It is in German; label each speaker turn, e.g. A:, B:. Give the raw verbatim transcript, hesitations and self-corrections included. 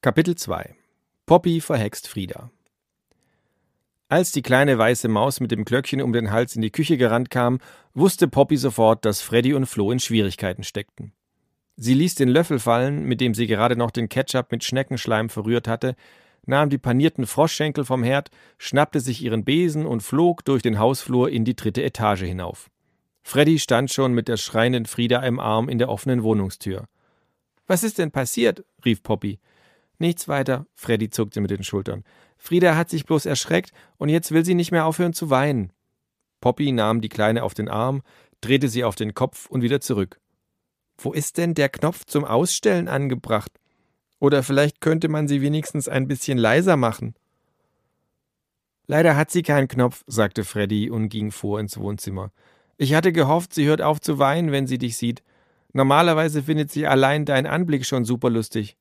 A: Kapitel zwei. Poppy verhext Frida. Als die kleine weiße Maus mit dem Glöckchen um den Hals in die Küche gerannt kam, wusste Poppy sofort, dass Freddy und Flo in Schwierigkeiten steckten. Sie ließ den Löffel fallen, mit dem sie gerade noch den Ketchup mit Schneckenschleim verrührt hatte, nahm die panierten Froschschenkel vom Herd, schnappte sich ihren Besen und flog durch den Hausflur in die dritte Etage hinauf. Freddy stand schon mit der schreienden Frida im Arm in der offenen Wohnungstür. »Was ist denn passiert?« rief Poppy. »Nichts weiter«, Freddy zuckte mit den Schultern. »Frida hat sich bloß erschreckt und jetzt will sie nicht mehr aufhören zu weinen.« Poppy nahm die Kleine auf den Arm, drehte sie auf den Kopf und wieder zurück. »Wo ist denn der Knopf zum Ausstellen angebracht? Oder vielleicht könnte man sie wenigstens ein bisschen leiser machen.« »Leider hat sie keinen Knopf«, sagte Freddy und ging vor ins Wohnzimmer. »Ich hatte gehofft, sie hört auf zu weinen, wenn sie dich sieht. Normalerweise findet sie allein deinen Anblick schon superlustig.«